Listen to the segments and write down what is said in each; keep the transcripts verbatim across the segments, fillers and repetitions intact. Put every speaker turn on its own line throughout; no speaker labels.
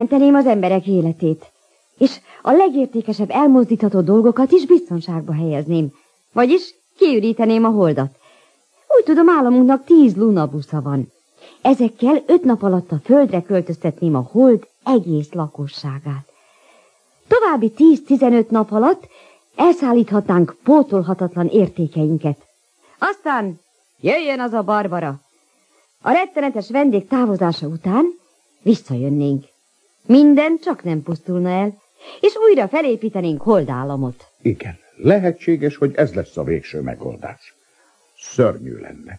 Menteném az emberek életét, és a legértékesebb elmozdítható dolgokat is biztonságba helyezném, vagyis kiüríteném a holdat. Úgy tudom, államunknak tíz lunabusza van. Ezekkel öt nap alatt a földre költöztetném a hold egész lakosságát. További tíz-tizenöt nap alatt elszállíthatnánk pótolhatatlan értékeinket. Aztán jöjjön az a Barbara. A rettenetes vendég távozása után visszajönnénk. Minden csak nem pusztulna el, és újra felépítenénk holdállamot.
Igen, lehetséges, hogy ez lesz a végső megoldás. Szörnyű lenne.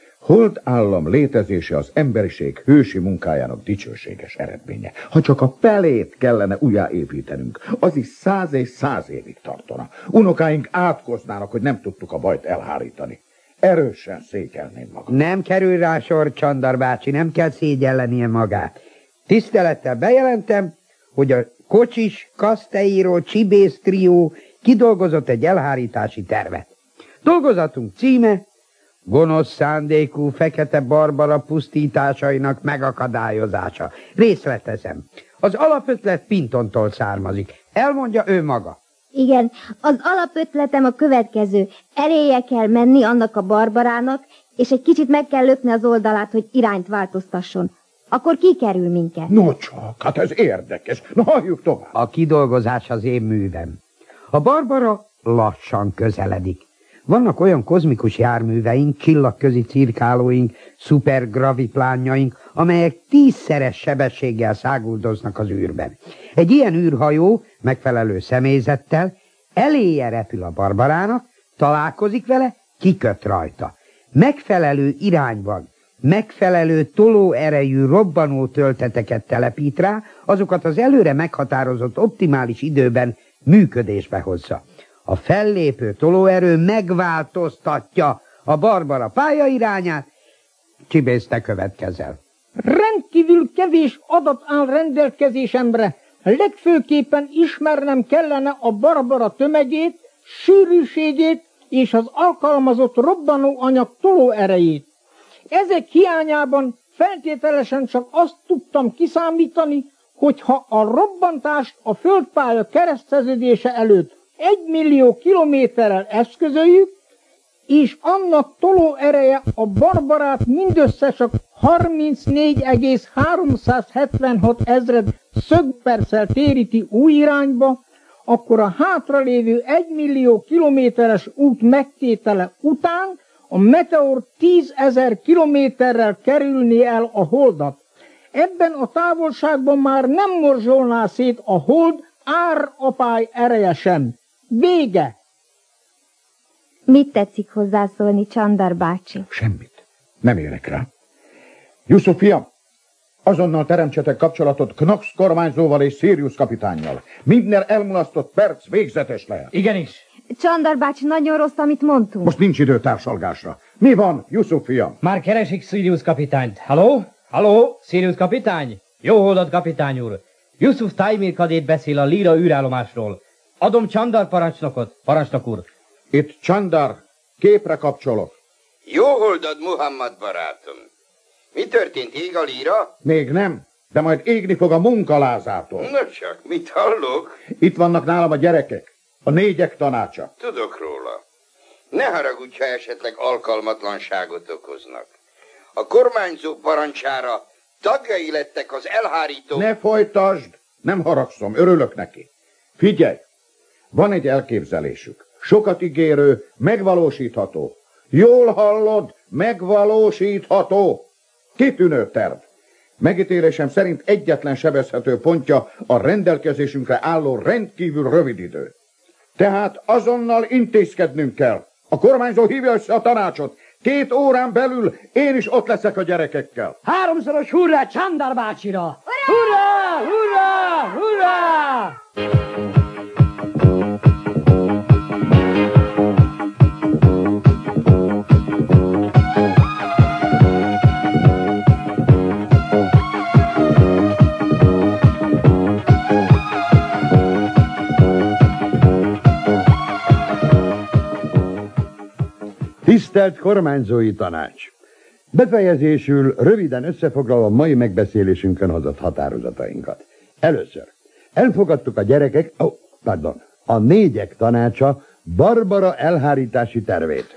Holdállam létezése az emberiség hősi munkájának dicsőséges eredménye. Ha csak a felét kellene újjáépítenünk, az is száz és száz évig tartana. Unokáink átkoznának, hogy nem tudtuk a bajt elhárítani. Erősen szégyelném magam.
Nem kerül rá sor, Csandar bácsi, nem kell szégyellenie magát. Tisztelettel bejelentem, hogy a kocsis, kaszteíró, csibész trió kidolgozott egy elhárítási tervet. Dolgozatunk címe: gonosz szándékú Fekete Barbara pusztításainak megakadályozása. Részletezem. Az alapötlet Pintontól származik. Elmondja ő maga.
Igen, az alapötletem a következő. Eléje kell menni annak a Barbarának, és egy kicsit meg kell lökni az oldalát, hogy irányt változtasson. Akkor kikerül minket.
No csak, hát ez érdekes. Na, halljuk tovább.
A kidolgozás az én művem. A Barbara lassan közeledik. Vannak olyan kozmikus járműveink, csillagközi cirkálóink, szupergraviplánjaink, amelyek tízszeres sebességgel száguldoznak az űrben. Egy ilyen űrhajó megfelelő személyzettel eléje repül a Barbarának, találkozik vele, kiköt rajta. Megfelelő irányban, megfelelő tolóerejű robbanó tölteteket telepít rá, azokat az előre meghatározott optimális időben működésbe hozza. A fellépő tolóerő megváltoztatja a Barbara pályairányát. Csibész, te következel.
Rendkívül kevés adat áll rendelkezésemre. Legfőképpen ismernem kellene a Barbara tömegét, sűrűségét és az alkalmazott robbanóanyag tolóerejét. Ezek hiányában feltételesen csak azt tudtam kiszámítani, hogyha a robbantást a földpálya kereszteződése előtt egy millió kilométerrel eszközöljük, és annak tolóereje a Barbarát mindössze csak harmincnégy egész háromszázhetvenhat ezred szögperccel téríti új irányba, akkor a hátralévő egy millió kilométeres út megtétele után a meteor tízezer kilométerrel kerülni el a holdat. Ebben a távolságban már nem morzsolná szét a hold árapály ereje sem. Vége!
Mit tetszik hozzászólni, Csandar bácsi?
Semmit. Nem érek rá. Jusuf fiam, azonnal teremtsetek kapcsolatot Knox kormányzóval és Sirius kapitánnyal. Minden elmulasztott perc végzetes lehet.
Igenis.
Csandar bácsi, nagyon rossz, amit mondtunk.
Most nincs idő társalgásra. Mi van, Jusuf fiam?
Már keresik Sirius kapitányt. Halló? Halló? Sirius kapitány? Jó holdat, kapitány úr. Jusuf Taimir kadét beszél a Líra űrállomásról. Adom Csandar parancsnokot, parancsnok úr.
Itt Csandar, képre kapcsolok.
Jó holdad, Muhammad barátom. Mi történt, ég a Líra?
Még nem, de majd égni fog a munkalázától.
Na csak, mit hallok?
Itt vannak nálam a gyerekek, a négyek tanácsa.
Tudok róla. Ne haragudj, ha esetleg alkalmatlanságot okoznak. A kormányzó parancsára tagjai lettek az elhárító...
Ne folytasd, nem haragszom, örülök neki. Figyelj, van egy elképzelésük. Sokat ígérő, megvalósítható. Jól hallod, megvalósítható. Kitűnő terv. Megítélésem szerint egyetlen sebezhető pontja a rendelkezésünkre álló rendkívül rövid idő. Tehát azonnal intézkednünk kell. A kormányzó hívja össze a tanácsot. Két órán belül én is ott leszek a gyerekekkel.
Háromszoros hurrá Csandar bácsira! Hurrá! Hurrá! Hurrá!
Tisztelt kormányzói tanács! Befejezésül röviden összefoglalva mai megbeszélésünkön hozott határozatainkat. Először elfogadtuk a gyerekek, oh, pardon, a négyek tanácsa Barbara elhárítási tervét.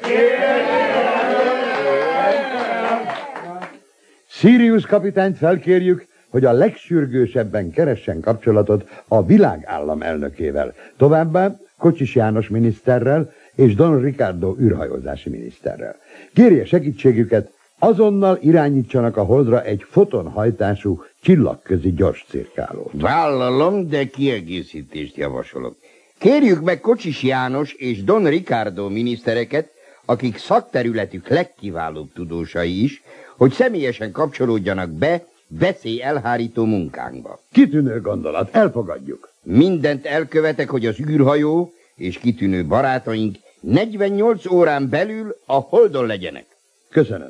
Sirius kapitányt felkérjük, hogy a legsürgősebben keressen kapcsolatot a világállam elnökével, továbbá Kocsis János miniszterrel és Don Ricardo űrhajózási miniszterrel. Kérje segítségüket, azonnal irányítsanak a Holdra egy fotonhajtású csillagközi gyors cirkálót.
Vállalom, de kiegészítést javasolok. Kérjük meg Kocsis János és Don Ricardo minisztereket, akik szakterületük legkiválóbb tudósai is, hogy személyesen kapcsolódjanak be veszély elhárító munkánkba.
Kitűnő gondolat, elfogadjuk.
Mindent elkövetek, hogy az űrhajó és kitűnő barátaink negyvennyolc órán belül a Holdon legyenek.
Köszönöm.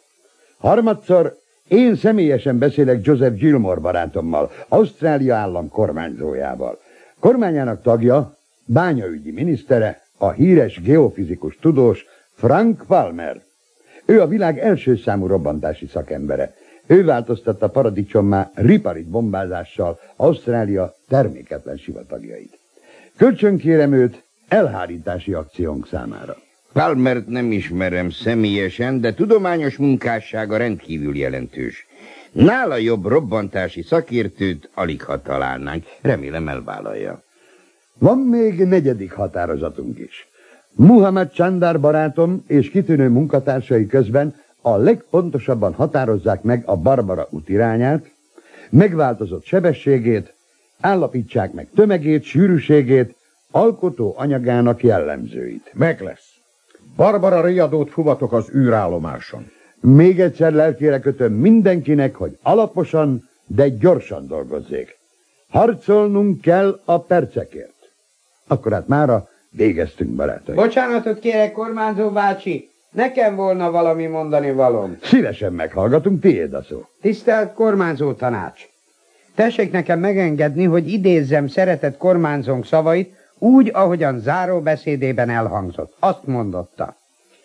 Harmadszor én személyesen beszélek Joseph Gilmore barátommal, Ausztrália állam kormányzójával. Kormányának tagja, bányaügyi minisztere, a híres geofizikus tudós Frank Palmer. Ő a világ első számú robbantási szakembere. Ő változtatta paradicsommá riparit bombázással Ausztrália terméketlen sivatagjait. Kölcsönkérem őt elhárítási akciónk számára.
Palmert nem ismerem személyesen, de tudományos munkássága rendkívül jelentős. Nála jobb robbantási szakértőt alig ha találnánk. Remélem elvállalja.
Van még negyedik határozatunk is. Muhammad Chandar barátom és kitűnő munkatársai közben a legpontosabban határozzák meg a Barbara útirányát, megváltozott sebességét, állapítsák meg tömegét, sűrűségét, alkotó anyagának jellemzőit.
Meg lesz. Barbara riadót fuvatok az űrállomáson.
Még egyszer lelkére kötöm mindenkinek, hogy alaposan, de gyorsan dolgozzék. Harcolnunk kell a percekért. Akkor hát mára végeztünk, barátaim.
Bocsánatot kérek, kormányzó bácsi, nekem volna valami mondani valóm.
Szívesen meghallgatunk, tiéd a szó.
Tisztelt kormányzó tanács! Tessék nekem megengedni, hogy idézzem szeretett kormányzónk szavait, úgy, ahogyan záróbeszédében elhangzott. Azt mondotta.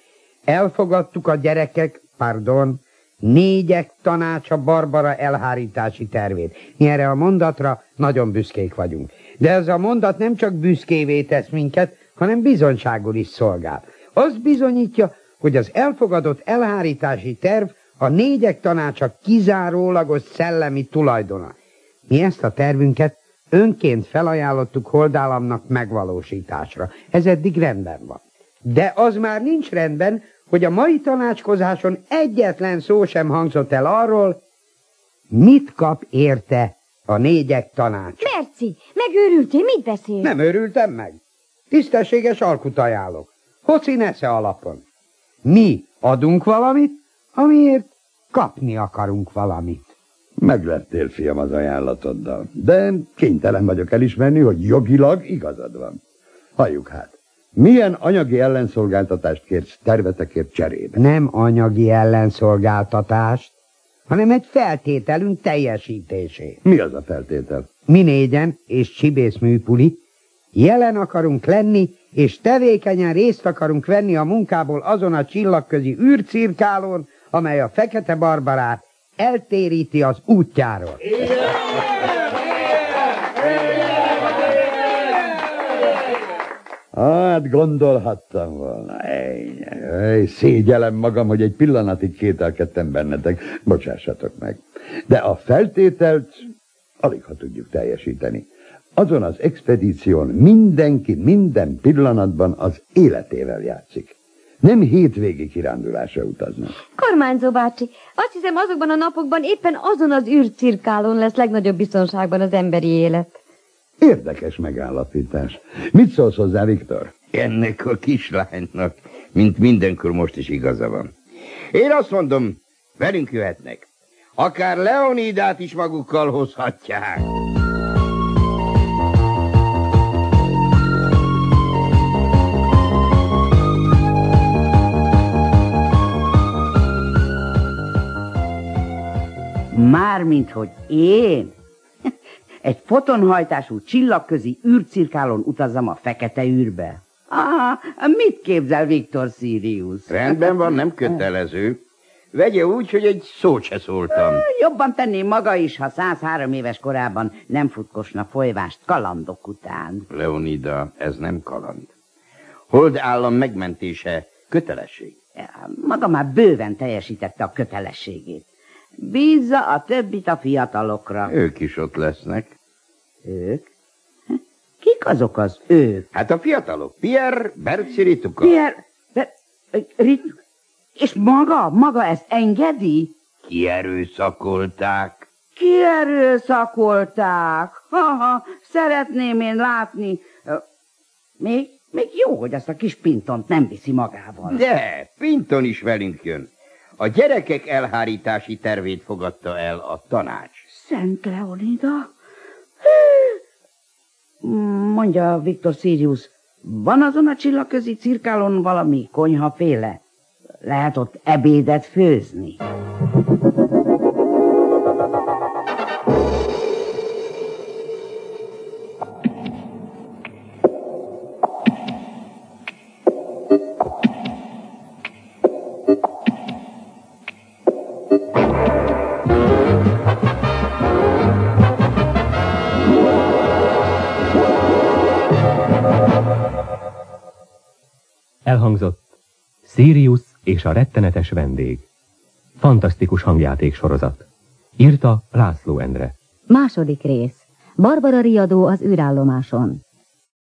Elfogadtuk a gyerekek, pardon, négyek tanácsa Barbara elhárítási tervét. Mi erre a mondatra nagyon büszkék vagyunk. De ez a mondat nem csak büszkévé tesz minket, hanem bizonyságul is szolgál. Az bizonyítja, hogy az elfogadott elhárítási terv a négyek tanácsa kizárólagos szellemi tulajdona. Mi ezt a tervünket önként felajánlottuk Holdállamnak megvalósításra. Ez eddig rendben van. De az már nincs rendben, hogy a mai tanácskozáson egyetlen szó sem hangzott el arról, mit kap érte a négyek tanácsa.
Merci, megőrültél, mit beszél?
Nem őrültem meg. Tisztességes alkut ajánlok. Hoci nesze alapon. Mi adunk valamit, amiért kapni akarunk valamit.
Meglettél, fiam, az ajánlatoddal, de kénytelen vagyok elismerni, hogy jogilag igazad van. Halljuk hát, milyen anyagi ellenszolgáltatást kérsz tervetekért cserébe?
Nem anyagi ellenszolgáltatást, hanem egy feltételünk teljesítését.
Mi az a feltétel?
Mi négyen és Csibész műpuli jelen akarunk lenni, és tevékenyen részt akarunk venni a munkából azon a csillagközi űrcirkálón, amely a Fekete Barbarát eltéríti az útjáról.
Hát gondolhattam volna. Ej, ej, szégyellem magam, hogy egy pillanatig kételkedtem bennetek. Bocsássatok meg. De a feltételt alig ha tudjuk teljesíteni. Azon az expedíción mindenki minden pillanatban az életével játszik. Nem hétvégi kirándulásra utaznak.
Kormányzó bácsi, azt hiszem azokban a napokban éppen azon az űrcirkálón lesz legnagyobb biztonságban az emberi élet.
Érdekes megállapítás. Mit szólsz hozzá, Viktor?
Ennek a kislánynak, mint mindenkor most is igaza van. Én azt mondom, velünk jöhetnek. Akár Leonidát is magukkal hozhatják.
Mármint, hogy én egy fotonhajtású csillagközi űrcirkálón utazzam a fekete űrbe. Ah, mit képzel Viktor Sirius?
Rendben van, nem kötelező. Vegye úgy, hogy egy szót se szóltam.
Jobban tenném maga is, ha százhárom éves korában nem futkosna folyvást kalandok után.
Leonida, ez nem kaland. Hold állam megmentése kötelesség.
Maga már bőven teljesítette a kötelességét. Bízza a többit a fiatalokra.
Ők is ott lesznek.
Ők? Kik azok az ők?
Hát a fiatalok. Pierre, Berci, Rituka.
Pierre, Ber, Rituka. És maga? Maga ezt engedi?
Kierőszakolták.
Kierőszakolták. Ha-ha, szeretném én látni. Még, még jó, hogy azt a kis Pintont nem viszi magával.
De, Pinton is velünk jön. A gyerekek elhárítási tervét fogadta el a tanács.
Szent Leonida? Mondja Viktor Sirius, van azon a csillagközi cirkálon valami konyhaféle? Lehet ott ebédet főzni?
Elhangzott Sirius és a rettenetes vendég. Fantasztikus hangjáték sorozat. Írta László Endre.
Második rész. Barbara riadó az űrállomáson.